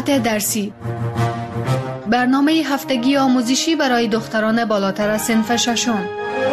تقسیمات درسی، برنامه هفتگی آموزشی برای دختران بالاتر از صنف ششم.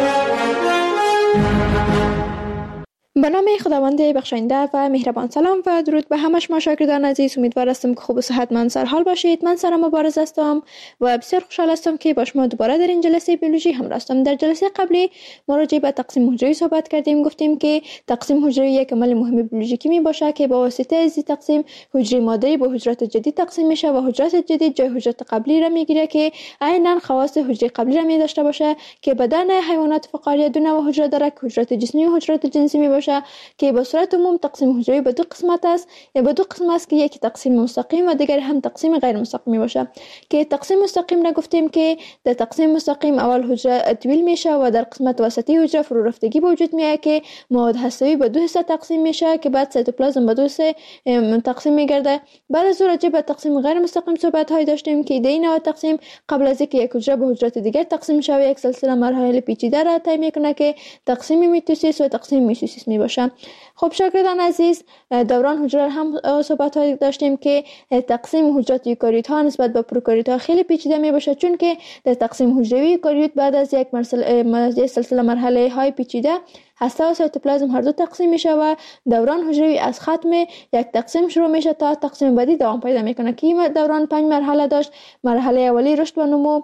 به نام خداوند بخشاینده و مهربان. سلام و درود به همه شما شاگردان عزیز. امیدوار هستم که خوب و صحتمند سرحال باشید. من سارا مبارز هستم و بسیار خوشحال هستم که با شما دوباره در این جلسه بیولوژی همراه هستم. در جلسه قبلی ما راجع به تقسیم حجروی صحبت کردیم. گفتیم که تقسیم حجروی یک عمل مهم بیولوژیکی می باشه که با واسطه از تقسیم حجره مادری به حجرات جدید تقسیم میشه و حجرات جدید جای حجرات قبلی را میگیره که عیناً خواص حجره قبلی را می داشته باشه که بدن حیوانات فقاریه دو نوع حجره داره که حجرات جسمی و حجرات جنسی می باشه که به صورت عموم تقسیم حجروی به دو قسمت است. یا به دو قسم است که یکی تقسیم مستقیم و دیگر هم تقسیم غیر مستقیم باشه. که تقسیم مستقیم را گفتیم که در تقسیم مستقیم اول حجره طویل میشه و در قسمت وسطی حجره فرو رفتگی به وجود میاد که مواد هسته‌ای به دو حصه تقسیم میشه که بعد سایتوپلازم به دو حصه تقسیم میگرده. بعد از راجع به تقسیم غیر مستقیم صحبت های داشتیم که ایده نوع تقسیم قبل از اینکه یک حجره به حجرات دیگر تقسیم شه و یک سلسله مراحل پیچیده را طی میکنه که تقسیم میتوسیس و تقسیم میتوسیس میباشه. خب شاگردان عزیز، دوران حجره هم صحبت های داشتیم که تقسیم حجرات یوکاریوت ها نسبت به پروکاریوت ها خیلی پیچیده می باشه، چون که در تقسیم حجروی یوکاریوت بعد از یک سلسله مرحله های پیچیده هسته و سایتوپلازم هر دو تقسیم میشه و دوران حجروی از ختم یک تقسیم شروع میشه تا تقسیم بعدی دوام پیدا میکنه که این دوران 5 مرحله داشت. مرحله اولی رشد و نمو،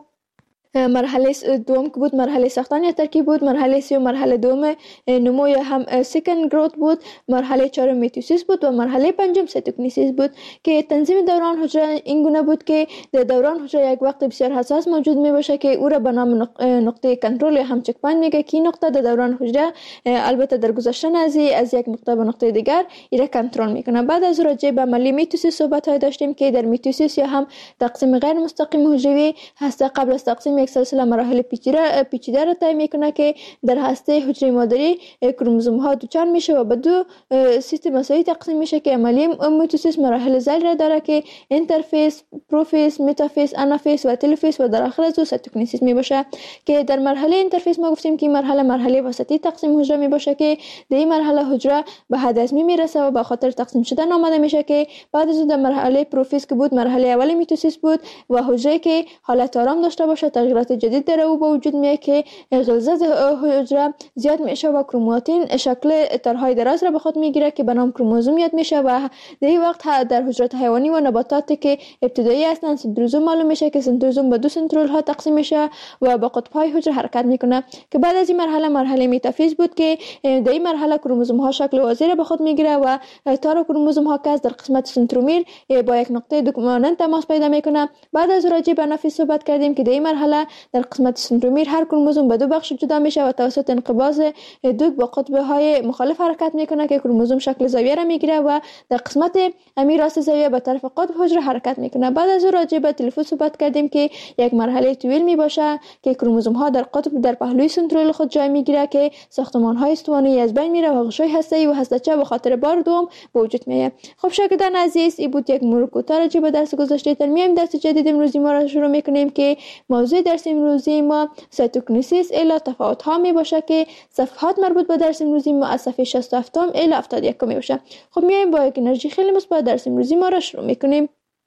مرحله دوم که بود مرحله ساختن یا ترکیب بود، مرحله سوم مرحله دوم نمو یا هم سیکند گروت بود، مرحله چهارم میتوسیس بود و مرحله پنجم سایتوکینیسیس بود. که تنظیم دوران حجره این گونه بود که در دوران حجره یک وقت بسیار حساس موجود می باشه که او را به نام نقطه کنترل یا هم چک پوینت میگه که این نقطه در دوران حجره البته در گذشتن از یک نقطه به نقطه دیگر ایره کنترل میکنه. بعد از راجع به عملی میتوسیس صحبت های داشتیم که در میتوسیس یا هم تقسیم غیر مستقیم حجروی هسته قبل از تقسیم یک سلسله مراحل پیچیده را طی میکنه که در هسته حجره مادری کروموزوم ها دوچار میشه و به دو سیستم مساوی تقسیم میشه که عملی میتوسیس مراحل ذیل را داره که اینترفیس، پروفیس، متافیس، آنافیس و تلوفیس و در آخر از او سایتوکینیسیس می باشه. که در مرحله اینترفیس ما گفتیم که مرحله وسطی تقسیم حجره می باشه که در این مرحله حجره به حد ازمی میرسه و به خاطر تقسیم شدن آماده میشه که بعد از اون در مرحله پروفیس که بود مرحله اولی میتوسیس بود و حجره که حالت آرام داشته باشه تغییرات جدید در او به وجود میاد که غلظت حجره زیاد میشه و کروماتین شکل تارهای دراز را به خود میگیره که به نام کروموزوم یاد میشه و در این وقت در حجرات حیوانی و نباتاتی که ابتدایی هستند سنتروزوم معلوم میشه که سنتروزوم به دو سنترول ها تقسیم میشه و با قطب های حجره حرکت میکنه. که بعد از این مرحله متافیز بود که در این مرحله کروموزوم ها شکل واضح را به خود میگیره و تار کروموزوم ها که در قسمت سنترومیر با یک نقطه دومانند تماس پیدا میکنه. بعد از راجع به آنافیز صحبت کردیم که در این مرحله در قسمت سنترومیر هر کروموزوم به دو بخش جدا میشه و توسط انقباض دوگ با قطب های مخالف حرکت میکنه که کروموزوم شکل زاویه را میگیره و در قسمت راست زاویه به طرف قطب حجره حرکت میکنه. بعد از راجع به تلفوز صحبت کردیم که یک مرحله طویل می باشه که کروموزوم ها در قطب در پهلوی سنترول خود جای میگیره که ساختمان های استوانه‌ای از بین میره و غشای هسته‌ای و هسته‌چه به خاطر بار دوم به وجود میاد. خب شاگردان عزیز، این بود یک مرور کوتاه راجع به درس گذشته. در میایم درس جدید امروزی ما را شروع میکنیم که موضوع درس امروزی ما سایتوکینیسیس الی تفاوت ها می باشه که صفحات مربوط به درس امروزی ما از صفحه 67 الی 71 می باشه. خب میایم با یک انرژی خیلی مثبت درس امروزی ما را شروع میکنیم.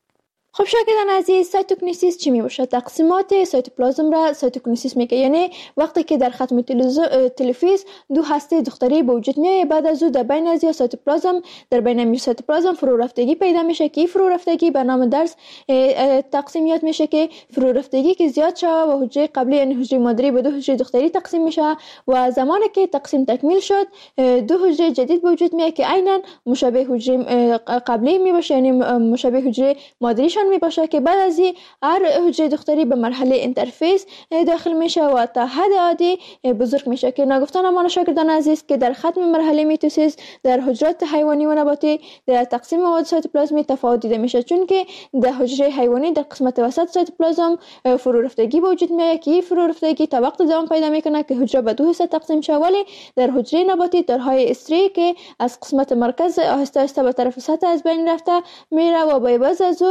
خب شاگردان عزیز، سایتوکینیسیس چی می باشه؟ تقسیمات سایتوپلازم را سایتوکینیسیس میگه. یعنی وقتی که در ختم تلوفیز دو هسته دختری به وجود میاد، بعد از او در بین از سایتوپلازم در بین سایتوپلازم فرو رفتگی پیدا میشه که فرو رفتگی به نام درس تقسیم یاد میشه که فرو رفتگی که زیاد شوه و حجره قبلی یعنی حجره مادری به دو حجره دختری تقسیم میشه و زمانی که تقسیم تکمیل شد دو حجره جدید به وجود میاد که عیناً مشابه حجره قبلی می باشه، یعنی مشابه حجره مادریش می باشه که بعد از این هر حجره دختری به مرحله اینترفیس داخل میشه و تا حد عادی بزرگ میشه. که نگفتن امان شاگردان عزیز که در ختم مرحله میتوسیس در حجرات حیوانی و نباتی در تقسیم مواد سایتوپلازمی تفاوت دیده میشه، چون که در حجره حیوانی در قسمت وسط سایتوپلازم فرو رفتگی به وجود میاد که فرو رفتگی تا وقت دوام پیدا میکنه که حجره به دو حصه تقسیم شه، ولی در حجره نباتی تارهای استری که از قسمت مرکز آهسته آهسته به طرف سطح از بین رفته میره و با عوض از او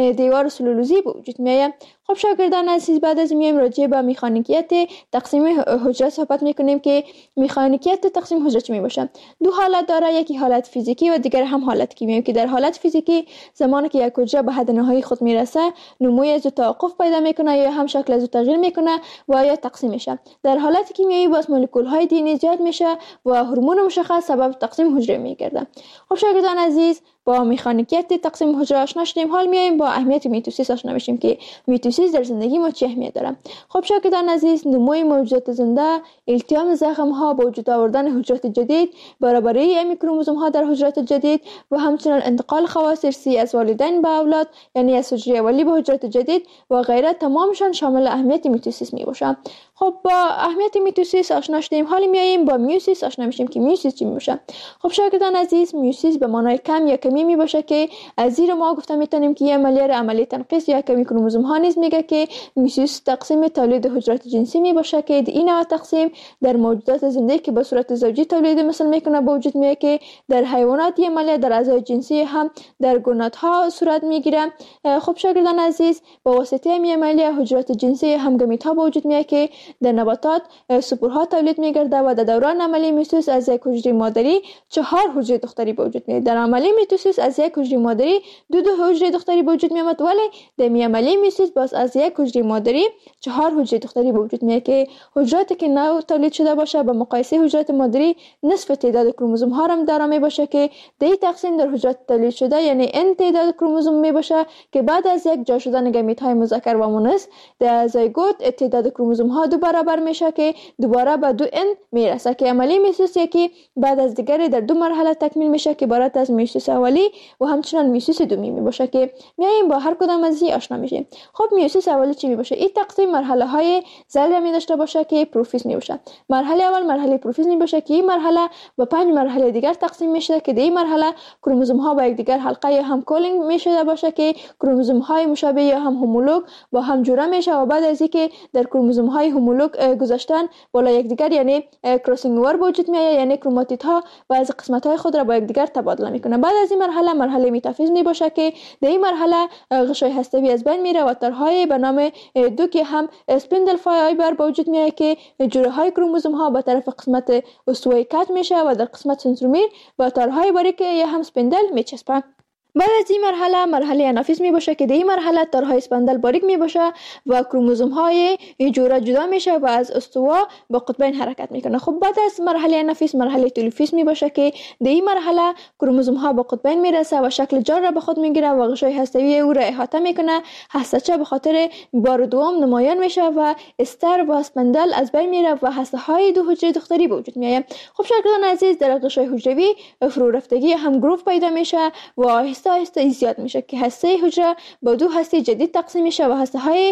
دیوار سلولوزی به وجود میآید. خب شاگردان عزیز، بعد از میایم راجع به مکانیکیت تقسیم حجره صحبت میکنیم که مکانیکیت تقسیم حجره چی میباشه. دو حالت داره، یکی حالت فیزیکی و دیگر هم حالت کیمیایی، که در حالت فیزیکی زمانی که یک حجره به حد نهایی خود میرسه نموی از توقف پیدا میکنه یا هم شکل از تغییر میکنه و یا تقسیم میشه. در حالت کیمیایی باز مولکول های دی ان ای زیاد میشه و هورمون مشخص سبب تقسیم حجره میگرده. خب شاگردان عزیز، با مکانیکیت تقسیم حجره آشنا شدیم. حال میایم با اهمیت میتوسیس آشنا بشیم که میتوسیس در زندگی ما چه اهمیت داره. خب شاگردان عزیز، نموی موجودات زنده، التیام زخم ها، با وجود آوردن حجرات جدید، برابری امی کروموزوم ها در حجرات جدید و همچنین انتقال خواص ارثی از والدین به اولاد، یعنی از حجره اولی به حجرات جدید و غیره، تمامشان شامل اهمیت میتوسیس میباشه. خب با اهمیت میتوسیس آشنا شدیم. حالا میایم با میوسیس آشنا میشیم که میوسیس چی میباشه. خب شاگردان عزیز، میوسیس به معنای کم یا کمی میباشه که از زیر ما گفته میتونیم که عملیه تنقیص یا کمی کروموزوم ها نیز میگه که میوسیس تقسیم تولید حجرات جنسی میباشه که این نوع تقسیم در موجودات زنده که به صورت زوجی تولید مثل میکنه به وجود میاد، که در حیوانات عملیه در اعضای جنسی هم در گوناتها صورت میگیره. خب شاگردان عزیز، با واسطه این عملیه حجرات جنسی هم گمیت ها به وجود میاد که در نباتات سپورها تولید میگرده و در دوران عملیه میتوسیس از یک حجره مادری 4 حجره دختری به وجود میاد. در عملیه میتوسیس از یک حجره مادری دو حجره دختری به وجود میاد، ولی در عملیه میتوسیس باز از یک حجره مادری 4 حجره دختری به وجود میاد که حجراتی که نو تولید شده باشه به مقایسه حجرات مادری نصف تعداد کروموزوم ها هم داره میباشه که دی تقسیم در حجرات تولید شده یعنی n تعداد کروموزوم میباشه که بعد از یک جا شدن گمیت های مذکر و مؤنث در زایگوت تعداد کروموزوم ها دو برابر میشه که دوباره به 2n میرسه، که عملیه میتوسیس یکی بعد از دیگری در 2 مرحله تکمیل میشه که عبارت از میوسیس اولی و همچنین میوسیس دومی میباشه که میایم با هر کدام از این آشنا میشیم. خب میوسیس اولی چی میباشه؟ این تقسیم مرحله های ذره می داشته باشه که پروفیز میباشه. مرحله اول مرحله پروفیز میباشه که این مرحله به 5 مرحله دیگر تقسیم میشه که در این مرحله کروموزوم ها با یکدیگر حلقه یا هم کولینگ میشه باشه که کروموزوم های مشابه یا هم هومولوگ با هم جوړه میشه و بعد از اینکه در کروموزوم های هومولوگ گذاشتن بالا یکدیگر یعنی کراسینگ اوور به وجود میاد، یعنی کروماتید ها بعضی قسمت های خود را با یکدیگر تبادله میکنه. بعد از این مرحله متافیز میباشه که در این مرحله غشای هسته‌ای از بین میره و تارهای به نام دو که هم اسپندل فایبر به وجود میاد که جوره های کروموزوم ها به طرف قسمت استوایی کات میشه و در قسمت سنترومیر با تارهای باریک یا هم اسپندل میچسبه. بعد از این مرحله انافیز می باشه که در این مرحله تارهای اسپندل باریک می باشه و کروموزوم های جوره جدا میشه و از استوا به قطبین حرکت میکنه. خب بعد از مرحله انافیز مرحله تلوفیز می باشه که در این مرحله کروموزوم ها به قطبین میرسه و شکل جار را به خود میگیره و غشای هسته‌ای او را احاطه میکنه. هسته‌چه به خاطر بار دوم نمایان میشه و استر و اسپندل از بین میره و هسته های دو حجره دختری به وجود میاد. خب شاگردان عزیز، در غشای حجروی فرو رفتگی هم گروف پیدا میشه و آهسته زیاد میشه که هسته حجره با 2 هسته جدید تقسیم میشه و هسته های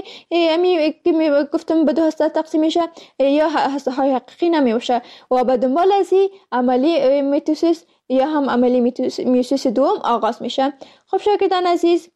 که گفتم به 2 هسته تقسیم میشه یا هسته های حقیقی نمیشه و به دنبال از این عملی میتوسیس یا هم عملی میوسیس دوم آغاز میشه. خب شاگردان عزیز،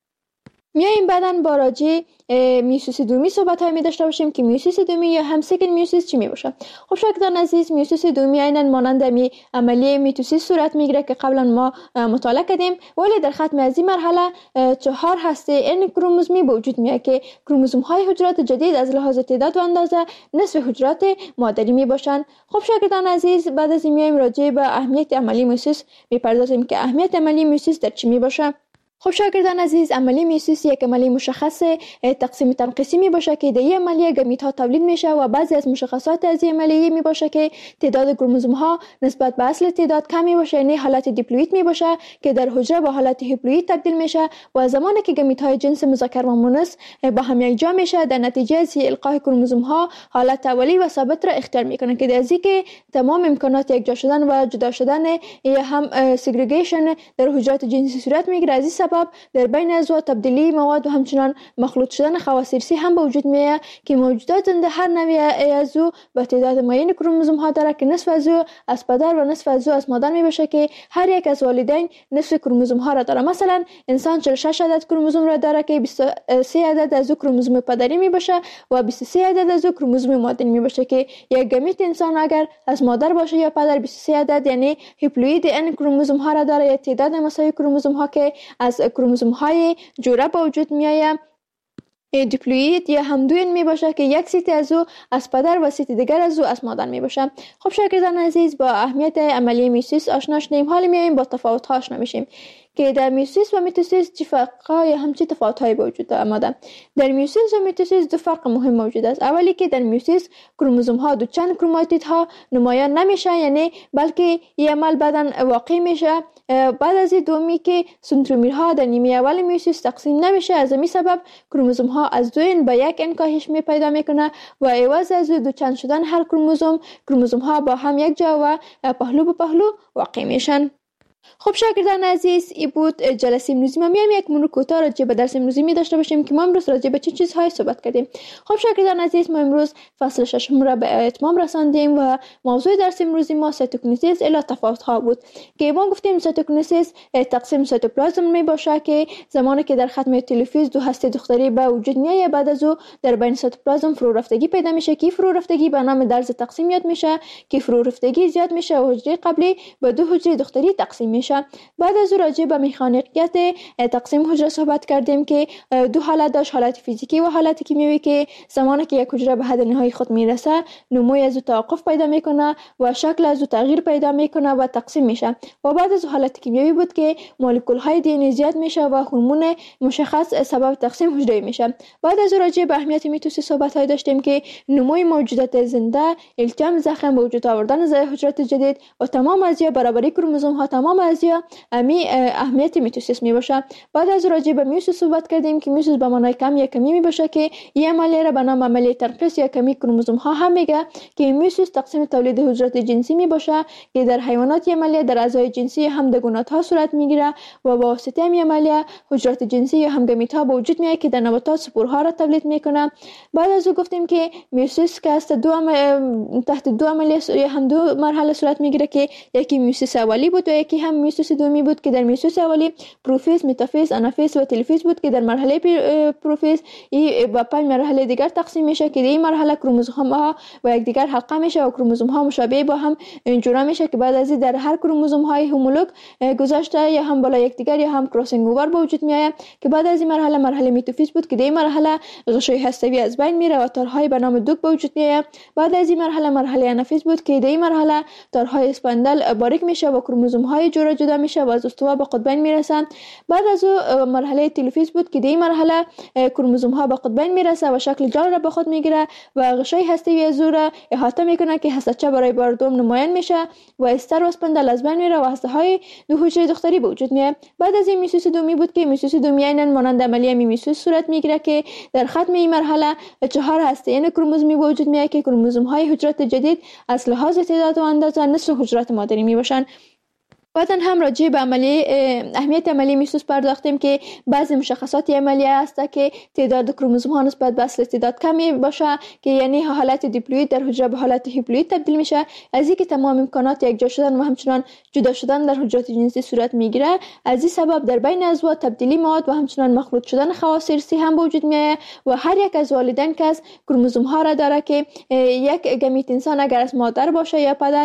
میایم بعداً با راجع میوسیس دومی صحبت های می داشته باشیم که میوسیس دومی یا هم سکند میوسیس چی می باشه. خب شاگردان عزیز، میوسیس دومی عیناً مانند عملیه میتوسیس صورت میگیره که قبلا ما مطالعه کردیم، ولی در ختم از این مرحله 4 هسته ان کروموزومی به وجود میاد که کروموزوم های حجرات جدید از لحاظ تعداد و اندازه نصف حجرات مادری می باشن. خب شاگردان عزیز، بعد از این میایم راجع به اهمیت عملی میوسیس میپردازیم که اهمیت عملی میوسیس در چی می باشه. خب شاگردان عزیز، عملیه میوسیس یک عملیه مشخص تقسیم تنقیصی می باشه که در این عملیه گمیت ها تولید میشه و بعضی از مشخصات از این عملیه می باشه که تعداد کروموزوم ها نسبت به اصل تعداد کم می باشه، یعنی حالت دیپلوید می باشه که در حجره به حالت هیپلوید تبدیل میشه و زمانی که گمیت های جنس مذکر و مؤنث با هم یک جا میشه در نتیجه از القای کروموزوم ها حالت اولی و ثابت را اختیار میکنه که در ازی که تمام امکانات یک جا شدن و جدا شدن یا هم سگریگیشن در حجرات جنسی صورت میگیره. از این در بین اعضا تبدیلی مواد و همچنان مخلوط شدن خواص ارثی هم به وجود میاد که موجودات زنده هر نوع اعضا به تعداد معین کروموزوم ها داره که نصف از او از پدر و نصف از او از مادر می باشه که هر یک از والدین نصف کروموزوم ها را داره. مثلا انسان 46 عدد کروموزوم را داره که 23 عدد از او کروموزوم پدری می باشه و 23 عدد از او کروموزوم مادری می باشه که یک گمیت انسان اگر از مادر باشه یا پدر 23 عدد یعنی هیپلوید ان کروموزوم ها را داره یا تعداد مساوی کروموزوم ها که از از کروموزوم های جوره به وجود می آید. دیپلوید یا همدوین می باشه که یک سیت از او از پدر و سیت دیگر از او از مادر می باشه. خب شاگردان عزیز، با اهمیت عملی میوسیس آشنا شدیم. حالا میایم با تفاوت ها آشنا میشیم که در میوسیس و میتوسیس چه فرق‌ها یا همچی تفاوت‌هایی به وجود آمده. در میوسیس و میتوسیس دو فرق مهم موجود است. اولی که در میوسیس کروموزوم ها دو چند کروماتید ها نمایان نمیشه، یعنی بلکه این عمل بعداً واقع میشه. بعد از دومی که سنترومیرها در نیمه اول میوسیس تقسیم نمیشه، از همین سبب کروموزوم ها از دو به یک انکاهش می پیدا میکنه و عوض از دو چند شدن هر کروموزوم ها با هم یک جا و پهلو به پهلو واقع میشن. خب شاگردان عزیز، این بود جلسه امروزی ما. میایم یک مرور کوتاه راجع به درس امروزی می داشته باشیم که ما امروز راجع به چه چیزهایی صحبت کردیم. خب شاگردان عزیز، ما امروز فصل 6 را به اتمام رساندیم و موضوع درس امروزی ما سایتوکینیزیس الی تفاوت ها بود که ما گفتیم سایتوکینیزیس تقسیم سایتوپلازم می باشه که زمانی که در ختم تلوفیز دو هسته دختری به وجود میاد، بعد از او در بین سایتوپلازم فرو رفتگی پیدا میشه که فرو رفتگی به نام درز تقسیم یاد میشه که فرو رفتگی زیاد میشه و حجره قبلی به دو حجره دختری تقسیم میشه. بعد از راجع به مکانیکیت تقسیم حجره صحبت کردیم که دو حالت داشت، حالت فیزیکی و حالت کیمیایی که زمانی که یک حجره به حد نهایی خود میرسه نموی از توقف پیدا میکنه و شکل از تغییر پیدا میکنه و تقسیم میشه. و بعد از حالت کیمیایی بود که مولکول های دی ان ای زیاد میشه و هورمون مشخص سبب تقسیم حجره میشه. بعد از راجع به اهمیت میتوسیس صحبت های داشتیم که نموی موجودات زنده، التیام زخم، به وجود آوردن حجرات جدید و تمام از برابری کروموزوم ها، تمام از اهمیت میتوسیس می باشه. بعد از راجع به میوسیس صحبت کردیم که میوسیس به معنای کم یا کمی می باشه که این عملیه را به نام عملیه تنقیص یا کمی کروموزوم ها هم میگه که میوسیس تقسیم تولید حجرات جنسی می باشه که در حیوانات این عملیه در اعضای جنسی همدگونات ها صورت میگیره و با واسطه این عملیه حجرات جنسی یا همگامیت ها به وجود میاد که در نباتات سپورها را تولید میکنه. بعد از او گفتیم که میوسیس که از تحت دو عملیه یا هم دو مرحله صورت میگیره که یکی میوسیس اولی بود و یکی هم میوسیس دومی بود که در میوسیس اولی پروفیز، متافیز، آنافیز و تلفیز بود که در مرحله پروفیز با 5 مرحله دیگر تقسیم میشه که در این مرحله کروموزوم ها و یکدیگر حلقه میشه و کروموزوم ها مشابه با هم جوره میشه که بعد از در هر کروموزوم های هومولوگ گذاشته یا هم بالا یکدیگر یا هم کراسینگ اوور به وجود میاد که بعد از این مرحله متافیز بود که در این مرحله غشای هسته‌ای از بین میره و تارهای به نام دوک به وجود میاد. بعد از این مرحله آنافیز بود که در این مرحله تارهای اسپاندل باریک میشه و کروموزوم های جوره جدا میشه و از استوا به قطبین میرسن. بعد از مرحله تلفیز بود که در این مرحله کروموزوم ها به قطبین میرسه و شکل جال را به خود میگیره و غشای هسته‌ای از او را احاطه میکنه که هسته‌چه برای بار دوم نمایان میشه و استر و اسپاندل از بین میره و هسته های دو حجره دختری به وجود میاد. بعد از این میوسیس دومی بود که میوسیس دومی عیناً مانند عملیه میوسیس صورت میگیره که در ختم این مرحله 4 هسته کروموزومی به وجود میاد که کروموزوم های حجرات جدید از لحاظ تعداد و اندازه نصف حجرات مادری میباشن. بعداً هم راجع به اهمیت عملیه میوسیس پرداختیم که بعضی مشخصات عملیه هست که تعداد کروموزوم ها نسبت به اصل تعداد کمی باشه که یعنی حالت دیپلوید در حجره به حالت هیپلوید تبدیل میشه. از اینکه تمام امکانات یکجا شدن و همچنان جدا شدن در حجرات جنسی صورت میگیره، از این سبب در بین عضوات تبدیلی مواد و همچنان مخلوط شدن خواص ارثی هم به وجود میاد و هر یک از والدین که از کروموزوم ها را داره که یک گمیت انسان اگر از مادر باشه یا پدر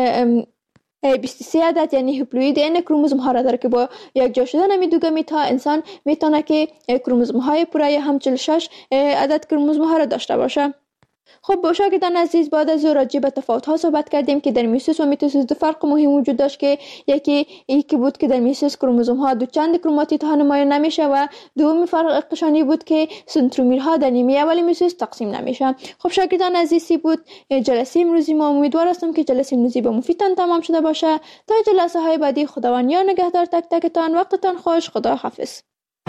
23 عدد یعنی هیپلوید این کروموزوم ها را داره که با یک جا شدن می دو گمیت ها انسان میتونه که کروموزوم های پوره یا هم 46 عدد کروموزوم ها را داشته باشه. خب شاگردان عزیز، بعد از راجع به تفاوت ها صحبت کردیم که در میوسیس و میتوسیس دو فرق مهم وجود داشت که یکی بود که در میوسیس کروموزوم ها دو چند کروماتید ها نمایان نمیشه و دومی فرق قشانی بود که سنترومیرها در نیمه اول میوسیس تقسیم نمیشه. خب شاگردان عزیزی بود جلسه امروزی ما. امیدوار هستم که جلسه امروزی به مفیدتان تمام شده باشه. تا جلسه های بعدی خداوند یار نگهدار تک تکتان. وقتتان خوش. خدا حافظ.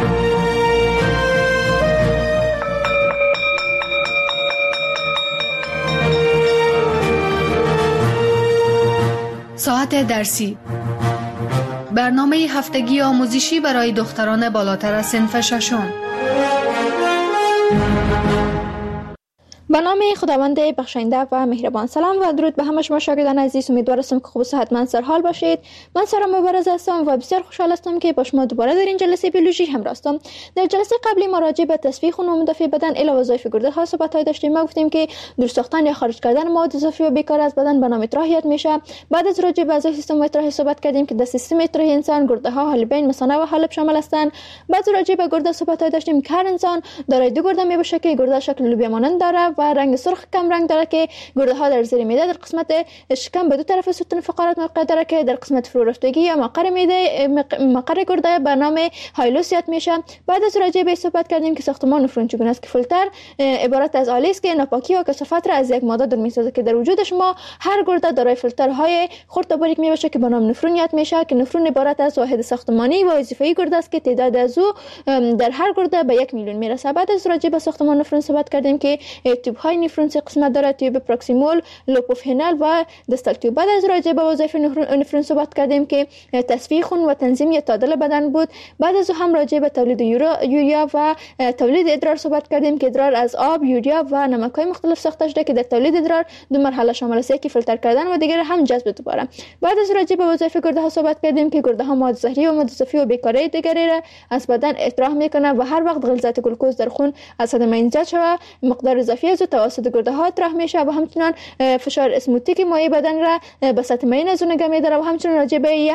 ساعت درسی، برنامه هفتگی آموزشی برای دختران بالاتر از صنف ششم. به نام خداوند بخشنده و مهربان. سلام و درود به همه شما شاگردان عزیز. امیدوارم که خوب و صحتمند سرحال باشید. من سارا مبارز هستم و بسیار خوشحال هستم که با شما دوباره در این جلسه بیولوژی همراه هستم. در جلسه قبلی ما راجع به تصفیه خون و مدافع بدن الی وظایف گرده ها صحبت داشتیم. ما گفتیم که دور ساختن یا خارج کردن مواد اضافی و بیکار از بدن به نام اطراحیت میشه. بعد از راجع به اعضای سیستم اطراحی صحبت کردیم که در سیستم اطراحی انسان گرده ها، حالبین، مثانه و حالب شامل هستند. بعد راجع به گرده صحبت داشتیم که هر انسان دارای دو گرده میباشه که گرده شکل لوبیا مانند داره و رنگ سرخ کم رنگ داره که گرده ها در زیر معده در قسمت شکم به دو طرف ستون فقرات موقع داره که در قسمت فرورفتگی یا مقر معده مقر گرده به نام هایلوسیات میشه. بعد از راجع به صحبت کردیم که ساختمان نفرون چگونه است که فیلتر عبارت از آلی است که ناپاکی و کثافت را از یک ماده دور میسازه که در وجود شما هر گرده دارای فیلترهای خرد و باریک میباشه که به نام نفرونیات میشه که نفرون عبارت از واحد ساختمانی و وظیفه‌ای گرده است که تعداد از او در هر گرده به 1 میلیون میرسه. بعد از راجع به ساختمان نفرون صحبت کردیم که تیوب های نفرون سه قسمت داره: تیوب پروکسیمال، لوپوفینال و دستال تیوب. بعد از راجع به وظایف نفرون صحبت کردیم که تصفیه خون و تنظیم یا تعادل بدن بود. بعد از هم راجع به تولید یوریا و تولید ادرار صحبت کردیم که ادرار از آب، یوریا و نمک‌های مختلف ساخته شده که در تولید ادرار دو مرحله شامل است: یکی فیلتر کردن و دیگر هم جذب دوباره. بعد از راجع به وظایف گرده ها صحبت کردیم که گرده ها مواد زهری و مواد اضافی و بیکاری دیگری را از بدن اطراح میکنه و هر وقت غلظت گلوکوز در خون از حد معین زیاد شود مقدار اضافی از توسط گرده ها اطراح میشه و همچنین فشار اسموتیک مایع بدن را به سطح معین از اون نگه میداره و همچنین راجع به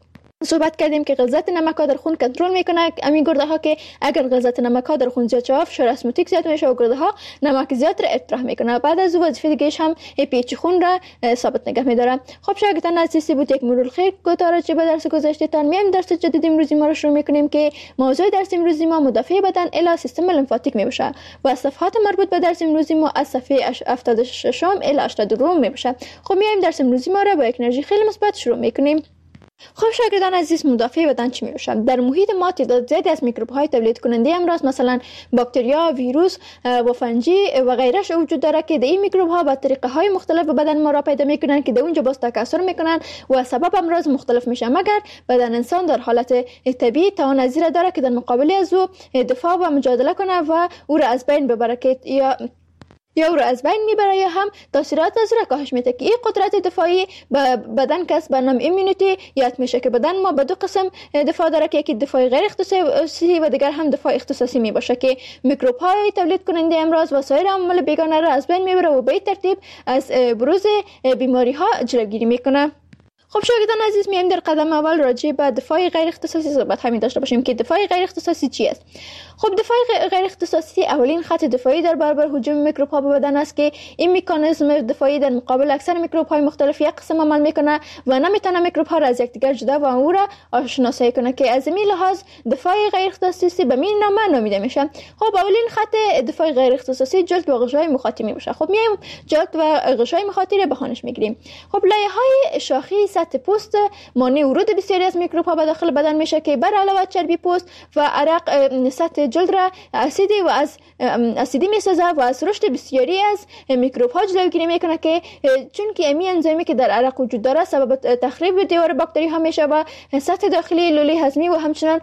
صحبت کردیم که غلظت نمک ها در خون کنترل میکنه همین گرده ها که اگر غلظت نمک ها در خون زیاد شود فشار اسموتیک زیاد میشه و گرده ها نمک زیاد را اطراح میکنه. بعد از وظیفه دیگه‌اش هم پیچ خون را ثابت نگه میداره. خب شاگردان عزیزی بود یک مرور خیر کوتاه راجع به درس گذشته تان میایم درس جدید امروزی ما رو شروع میکنیم که موضوع درس امروزی ما مدافع بدن الی سیستم لمفاتیک میباشه و صفحات مربوط به درس امروزی ما از صفحه 76 الی 82 میباشه. خب میایم درس امروزی ما رو با یک انرژی خیلی مثبت شروع میکنیم. خب شاگردان عزیز، مدافع بدن چی میشه؟ در محیط ما تعداد زیادی از میکروب های تولید کننده امراض مثلا باکتریا، ویروس و فنجی و غیرش وجود داره که این میکروب ها به طریقه های مختلف به بدن ما را پیدا میکنن که در اونجا باز تکثر میکنن و سبب امراض مختلف میشه، مگر بدن انسان در حالت طبیعی توان از این داره که در مقابل از او دفاع و مجادله کنه و او را از بین ببره که یا او را از بین میبره یا هم تاثیرات از او را کاهش میده که این قدرت دفاعی بدن کسب به نام ایمونیتی یاد میشه که بدن ما به دو قسم دفاع داره که یکی دفاع غیر اختصاصی و دیگر هم دفاع اختصاصی میباشه که میکروب های تولید کننده امراض و سایر عوامل بیگانه را از بین میبره و به این ترتیب از بروز بیماری ها جلوگیری میکنه. خب شاگردان عزیز، میایم در قدم اول راجع به دفاع غیر اختصاصی صحبت همین داشته باشیم که دفاع غیر اختصاصی چی است. خب دفاع غیر اختصاصی اولین خط دفاعی در برابر هجوم میکروب ها به بدن است که این مکانیزم دفاعی در مقابل اکثر میکروب های مختلف یک قسم عمل میکنه و نمیتونه میکروب ها را از یکدیگر جدا و او را شناسایی کنه که از این لحاظ دفاع غیر اختصاصی به این نام نامیده میشه. خب اولین خط دفاع غیر اختصاصی جلد و غشای مخاطی میشه. خب میایم جلد و غشای مخاطی را بخونش میگیریم. خب لایه های شاخی سطح پوست مانع ورود بسیاری از میکروب ها به داخل بدن میشه که بر علاوه چربی پوست و عرق سطح جلد را اسیدی میسازه و از رشد بسیاری از میکروب ها جلوگیری میکنه که چون که امی انزیمی که در عرق وجود داره سبب تخریب دیوار باکتری ها میشه و سطح داخلی لوله هضمی و همچنین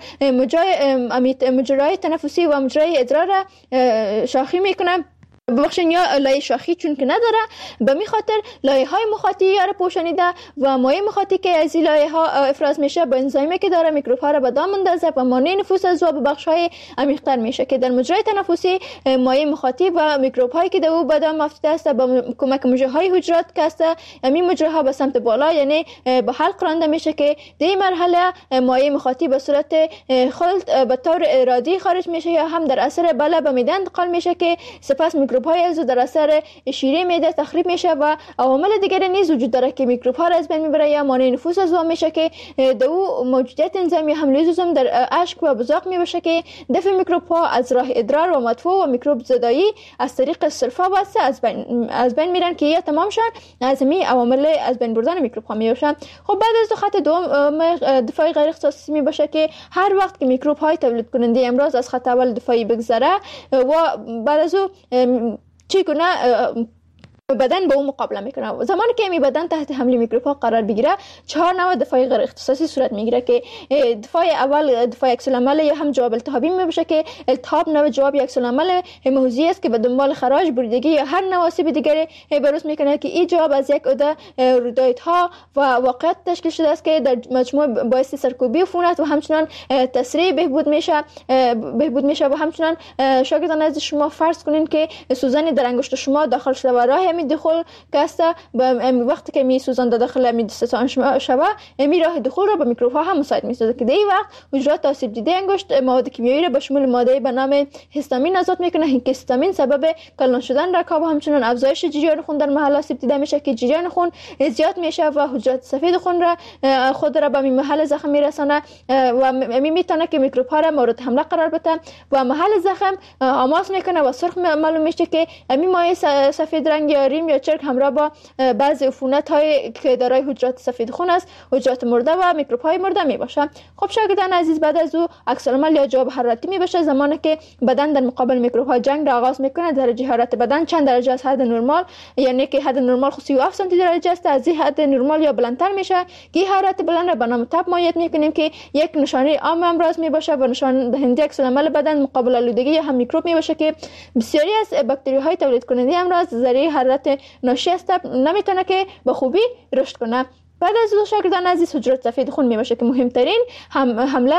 مجرای تنفسی و مجرای ادرار را شاخی میکنه. ببخشید یا لایه شاخی چون که نداره به می خاطر لایه های مخاطی یا را پوشانیده و مایع مخاطی که از این لایه ها افراز میشه با انزیمی که داره میکروب ها را به دام میندازه و مانع نفوذ از او به بخش های عمیق تر میشه که در مجرای تنفسی مایع مخاطی و میکروب هایی که در او به دام افتاده است با کمک مجرا های حجرات که است همین مجراها به سمت بالا یعنی به حلق رانده میشه که در این مرحله مایع مخاطی به صورت خلط به طور ارادی خارج میشه یا هم در اثر بالا به معده انتقال میشه که سپس میکروب های از در اثر شیره معده تخریب میشه و عوامل دیگری نیز وجود داره که میکروب ها را از بین میبره یا مانع نفوذ از او میشه که در او موجودیت انزیم یا هم لیزوزوم در اشک و بزاق میباشه که دفع میکروب ها از راه ادرار و مدفوع و میکروب زدایی از طریق سلفا واسه از بین میرن که یا تمام شن از می عوامل از بین بردن میکروب ها میباشن. خب بعد از خط دوم دفاع غیر اختصاصی میباشه که هر وقت که میکروب های تولید کننده امراض از خط اول دفاعی بگذره و بعد از چگونه بدن با اون مقابله میکنه. زمانی که این بدن تحت حمله میکروب ها قرار بگیره 4 نوع دفاع غیر اختصاصی صورت میگیره که دفاع اول دفاع عکس العمل یا هم جواب التهابی میباشه که التهاب نوع جواب عکس العمل محوزی است که به دنبال خراش، بریدگی یا هر نوع آسیب دیگری بروز میکنه که این جواب از یک عده رویدادها و واقعیت تشکیل شده است که در مجموع باعث سرکوبی عفونت و همچنان تسریع بهبود میشه و همچنان شاگردان از شما فرض کنین که سوزن در انگشت شما داخل شده و راه همین دخول کاسته وقتی که می سوزن داخل می دستان شما می راه دخول را به میکروب ها هم مساعد میسازه که در این وقت حجرات آسیب دیده انگشت مواد کیمیایی را به شمول ماده به نام هیستامین آزاد میکنه که هیستامین سبب کلان شدن رکاب و همچنان افزایش جریان خون در محل آسیب دیده میشه که جریان خون زیاد میشه و حجرات سفید خون را خود را به محل زخم میرسانه و میتونه که میکروب ها را مورد حمله قرار بده و محل زخم آماس میکنه و سرخ معلوم میشه که همین مایع سفید رنگ یا ریم یا چرک همراه با بعضی عفونت های که دارای حجرات سفید خون است، حجرات مرده و میکروب های مرده می باشه. خب شاگردان عزیز، بعد از او عکس العمل یا جواب حرارتی می باشه زمانی که بدن در مقابل میکروب ها جنگ را آغاز میکنه. درجه حرارت بدن چند درجه از حد نرمال، یعنی که حد نرمال 37 سانتی درجه است، از این حد نرمال یا بلندتر میشه که حرارت بلند را به نام تب مایع میکنیم که یک نشانه عام امراض می باشه و نشان دهنده عکس العمل بدن مقابل آلودگی یا هم میکروب می باشه که بسیاری از باکتری های تولید کننده امراض ذریعه حرارت ناشی از تب نمیتونه که به خوبی رشد کنه. بعد از او شاگردان عزیز حجرات سفید خون می باشه که مهمترین حمله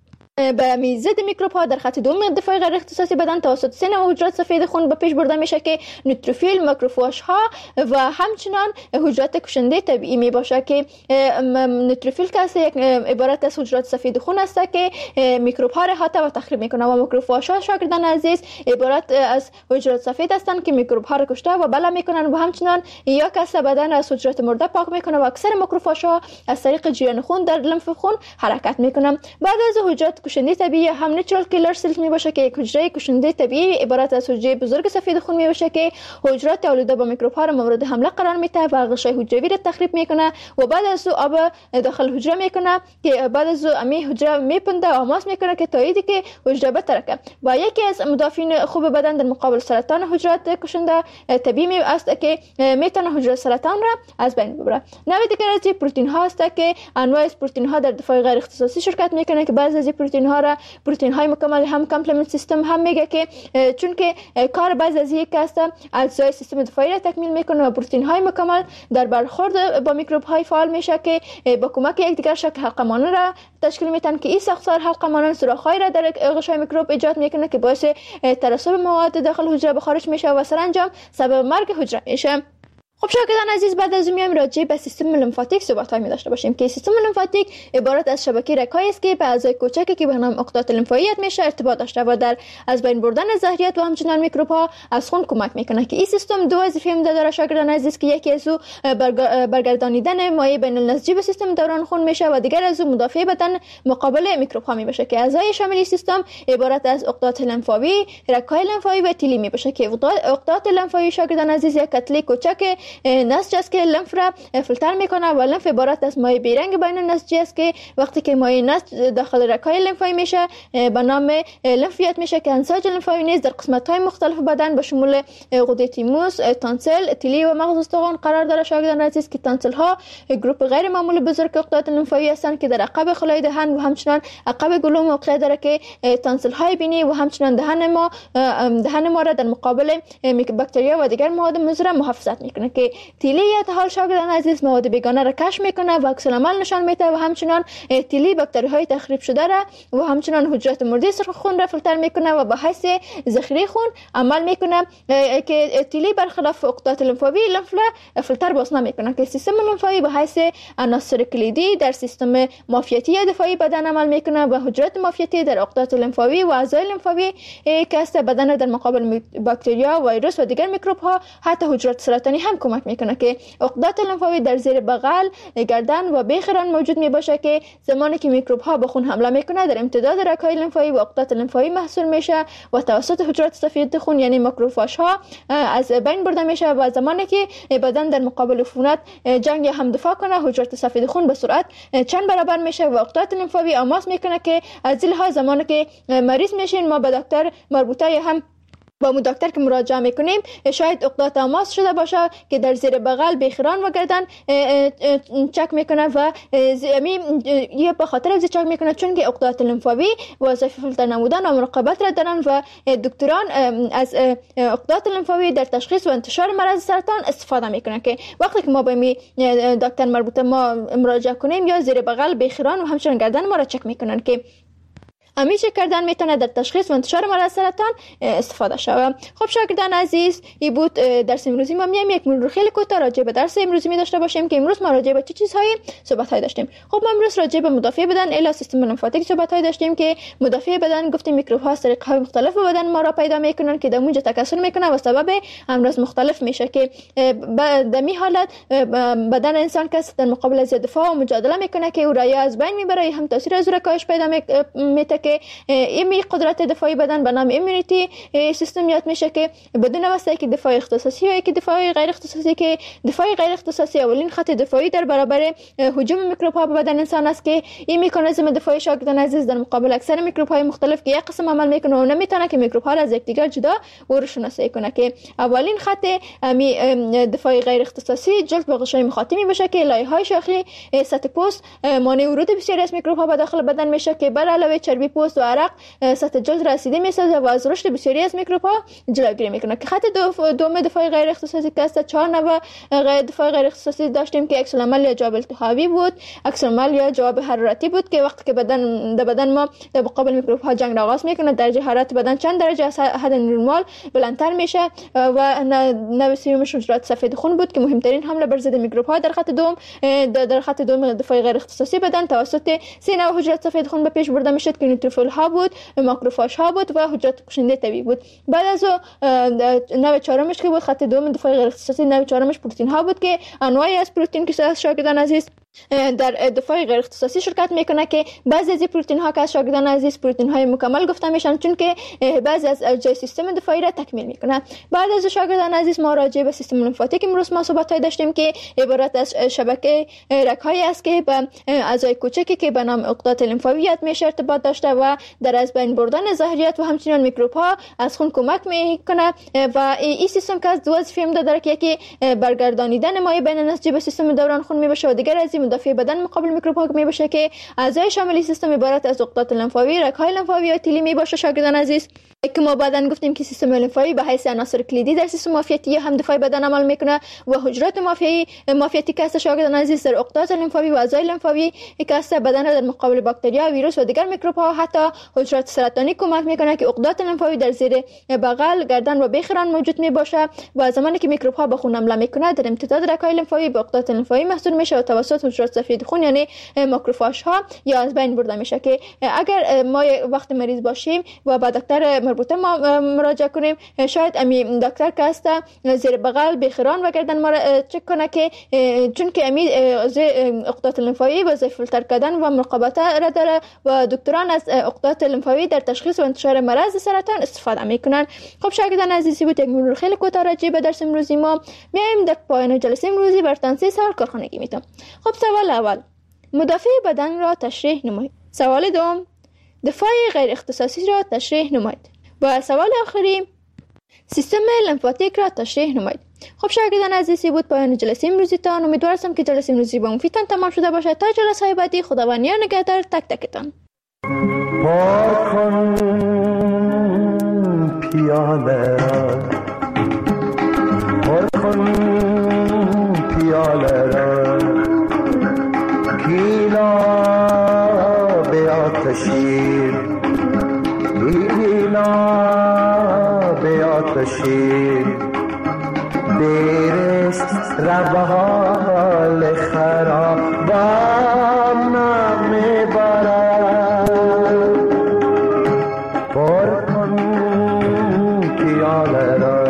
به ضد میکروب ها در خط دوم دفاع غیر اختصاصی بدن توسط 3 نوع حجرات سفید خون به پیش برده میشه که نوتروفیل، ماکروفاژ ها و همچنان حجرات کشنده طبیعی می باشه که نوتروفیل که یک عبارت از حجرات سفید خون است که میکروب ها را احاطه و تخریب میکنه و ماکروفاژ ها شاگردان عزیز عبارت از حجرات سفید هستند که میکروب ها را کشته و بلا میکنن و همچنان یا کسه بدن از حجرات مرده پاک میکنه و اکثر ماکروفاژ ها از طریق جریان خون در لمف خون حرکت میکنن. بعد از حجرات کشنده طبیعی هم نیچرال کیلر سلز می باشه که یک حجره کشنده طبیعی عبارت از حجره بزرگ سفید خون می باشه که حجرات آلوده با میکروب ها را مورد حمله قرار میده و غشای حجروی را تخریب میکنه و بعد از او آب داخل حجره میکنه که بعد از او امی حجره میپنده و آماس میکنه که تاییدی که حجره بترکه و یکی از مدافعین خوب بدن در مقابل سرطان حجرات کشنده طبیعی است که میتونه حجره سرطان را از بین ببره. نوع دیگر از پروتئین ها است که انواع از پروتئین ها در دفاع غیر اختصاصی شرکت میکنه که بعضی از پروتئین ها را پروتئین های مکمل هم کامپلمنت سیستم هم میگه که چون که کار بعضی از یک است اجزای سیستم دفاعی را تکمیل میکنه و پروتئین های مکمل در برخورد با میکروب های فعال میشه که با کمک یکدیگر شکل حلقه مانند را تشکیل میدن که این ساختار حلقه مانند سوراخ های را در غشای میکروب ایجاد میکنه که باعث ترسب مواد داخل حجره به خارج میشه و سرانجام سبب مرگ حجره میشه. خب شاگردان عزیز، بعد از میایم راجع به سیستم لمفاتیک صحبت‌هایی داشته باشیم که سیستم لمفاتیک عبارت از شبکه رگ‌هایی است که به اعضای کوچکی که به نام عقدات لمفاویت میشه ارتباط داشته و در از بین بردن زهریات و همچنان میکروب‌ها از خون کمک میکنه که این سیستم دو وظیفه داره شاگردان عزیز که یکی از او برگردانیدن مایع بین النسجی به سیستم دوران خون میشه و دیگر از او مدافع بدن مقابل میکروب‌ها میشه که اعضای شامل سیستم عبارت از عقدات لمفاوی، رگ‌های لمفاوی و تیلی میشه که عقدات لمفاوی شاگردان عزیز یک کتله کوچک نسج است که لمف را فیلتر میکنه و لمف عبارت از مایع بیرنگ بین النسجی است که وقتی که مایع نسج داخل رگ‌های لمفاوی میشه به نام لمفیت میشه که انساج لمفاوی نیز در قسمت‌های مختلف بدن به شمول غده تیموس، تانسل، تیلی و مغز استخوان قرار داره شاگردان عزیز که تانسل ها گروپ غیر معمولی بزرگ عقدات لمفاوی هستند که در عقب خلای دهن و همچنان عقب گلو موقع داره که تانسل های بینی و همچنان دهن ما را در مقابل باکتریا و دیگر مواد مضر محافظت میکنه که تیلی حال شاگردان عزیز مواد بیگانه را کشف میکنه و عکس العمل نشان میده و همچنان تیلی باکتری های تخریب شده را و همچنان حجرات مرده سرخ خون را فیلتر میکنه و به حیث ذخیره خون عمل میکنه که تیلی برخلاف عقدات لمفاوی لمف را فیلتر باز نمیکنه که سیستم لمفاوی به حیث عناصر کلیدی در سیستم معافیتی یا دفاعی بدن عمل میکنه و حجرات معافیتی در عقدات لمفاوی و اعضای لمفاوی که است بدن را در مقابل باکتریا، ویروس و دیگر میکروب ها حتی حجرات سرطانی هم کمک میکنه که عقدات لمفاوی در زیر بغل، گردن و بیخران موجود می باشه که زمانی که میکروب ها به خون حمله میکنه در امتداد رگ‌های لمفاوی و عقدات لمفاوی محصول میشه و توسط حجرات سفید خون یعنی ماکروفاژ ها از بین برده میشه و زمانی که بدن در مقابل عفونت جنگ یا هم دفاع کنه حجرات سفید خون به سرعت چند برابر میشه و عقدات لمفاوی آماس میکنه که از این لحاظ زمانی که مریض میشین ما به دکتر مربوطه هم با مو دکتر که مراجعه میکنیم شاید عقدات آماس شده باشه که در زیر بغل بیخران و گردن چک میکنه و یه به خاطر از چک میکنه چون که عقدات لمفاوی وظیفه فیلتر نمودن و مراقبت را دارن و دکتران از عقدات لمفاوی در تشخیص و انتشار مرض سرطان استفاده میکنن که وقتی که ما به می دکتر مربوطه ما مراجعه کنیم یا زیر بغل بیخران و همچنین گردن ما را چک میکنن که همیشه کردن میتونه در تشخیص و انتشار مرض سرطان استفاده شود. خب شاگردان عزیز، این بود درس امروزی ما. میایم یک مرور خیلی کوتاه راجع به درس امروزی می داشته باشیم که امروز ما راجع به چه چیزهایی صحبت داشتیم. خب ما امروز راجع به مدافع بدن الی سیستم لمفاتیک صحبت داشتیم که مدافع بدن گفتیم میکروب ها از طریق های مختلف به بدن ما را پیدا میکنن که در اونجا تکثر میکنه و سبب امراض مختلف میشه که در می حالت بدن انسان کس در مقابل از دفاع و مجادله میکنه که او را از بین میبره، هم تاثیر از کاهش پیدا میته که این قدرت دفاعی بدن به نام ایمونیتی سیستم یاد میشه که بدون واسطه که دفاع اختصاصی و که دفاع غیر اختصاصی، که دفاع غیر اختصاصی اولین خط دفاعی در برابر هجوم میکروب ها به بدن انسان است که این مکانیزم دفاعی شاگردان عزیز در مقابل اکثر میکروب های مختلف که یک قسم عمل میکنه و نمیتونه که میکروب ها را از یکدیگر جدا و رو شناسایی کنه که اولین خط دفاع غیر اختصاصی جلد به غشای مخاطی باشه که لایه‌های شاخی سطح پوست مانع ورود بسیاری از میکروب ها به داخل بدن میشه که بر علاوه چربی پوست و عرق سطح جلد رسیده میسازه و از رشد بسیاری از میکروب ها جلوگیری میکنه که خط دوم دفاع غیر اختصاصی که است 4 نوع دفاع غیر اختصاصی داشتیم که عکس العمل یا جواب التهابی بود، عکس العمل یا جواب حرارتی بود که وقتی که بدن ما در مقابل میکروب ها جنگ آغاز میکنه درجه حرارت بدن چند درجه از حد نرمال بلندتر میشه و نوع سومش حجرات سفید خون بود که مهمترین حمله بر ضد میکروب ها در خط دوم دفاع غیر اختصاصی بدن توسط 3 نوع حجرات سفید خون به پیش برده میشد که نیوتروفیل ها بود، ماکروفاژ ها بود و حجرات کشنده طبیعی بود. بعد از نوع چهارمش که بود خط دوم دفاع غیر اختصاصی، نوع چهارمش پروتئین ها بود که انواعی از پروتئین که شاگردان عزیز در دفاع غیر اختصاصی شرکت میکنه که بعضی از پروتئین ها که از شاگردان عزیز پروتئین های مکمل گفته میشن چون که بعضی از اجزای سیستم دفاعی را تکمیل میکنه. بعد از شاگردان عزیز ما راجع به سیستم لمفاتیک امروز ما صحبت داشتیم که عبارت از شبکه رگ‌هایی است که به اعضای کوچکی که به نام عقدات لمفاوی میشه ارتباط داشته و در از بین بردن ظاهریت و همچنین میکروب ها از خون کمک میکنه و این سیستم که از دو وظیفه داره که یکی برگردانیدن مایع بین نسجی به سیستم دوران خون میباشه و دیگر از مدافع بدن مقابل میکروب ها میباشه که اعضای شامل سیستم عبارت از عقدات لمفاوی، رگ‌های لمفاوی و تیلی میباشه شاگردان عزیز که ما بعداً گفتیم که سیستم لمفاوی به حیث عناصر کلیدی در سیستم معافیتی هم دفاعی بدن عمل میکنه و حجرات معافیتی که است شاگردان عزیز در عقدات لمفاوی و اعضای لمفاوی که است بدن را در مقابل باکتریا، ویروس و دیگر میکروب ها حتی حجرات سرطانی کمک میکنه که عقدات لمفاوی در زیر بغل، گردن و بیخران موجود میباشه و زمانی که میکروب ها به خون حمله میکنه در امتداد رگ‌های لمفاوی به عقدات لمفاوی محصول میشه و توسط حجرات سفید خون یعنی ماکروفاژ ها یا از بین برده میشه که اگر ما وقت مریض باشیم و با دکتر مربوطه ما مراجعه کنیم شاید امی دکتر که است زیر بغل بیخران و گردن ما را چک کنه که چون که امی عقدات لمفاوی وظیفه فیلتر کردن و مراقبت را داره و دکتران از عقدات لمفاوی در تشخیص و انتشار مرض سرطان استفاده میکنن. خب شاگردان عزیزی بود یک مرور خیلی کوتاه راجع به درس امروزی ما. میایم در پایان جلسه امروزی براتون 3 سوال کارخانگی میتونم. خب سوال اول، مدافع بدن را تشریح نمایید. سوال دوم، دفاع غیر اختصاصی را تشریح نمایید. و سوال آخری، سیستم لمفاتیک را تشریح نمایید. خب شاگردان عزیزی بود پایان جلسه امروزی تان. امیدوارم که جلسه امروزی با مفیدتان تمام شده باشه. تا جلسه های بعدی خداوند یار نگهدار تک تکتان. پاک کن پیاله را، پر کن پیاله را، گیلا به آتشی، گیلا به آتشی، دیرست روال خرابان میبرد، پر کن پیاله را.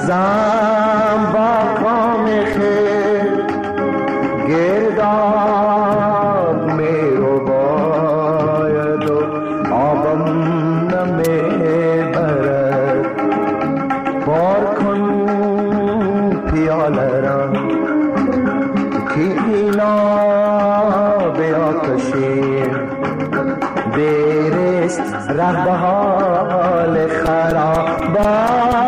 ازم با کام خیر گرداب می رو باید و آبم نمی برد بار کن پیاله را که اینا به آتشین دیرست ره به حال خراب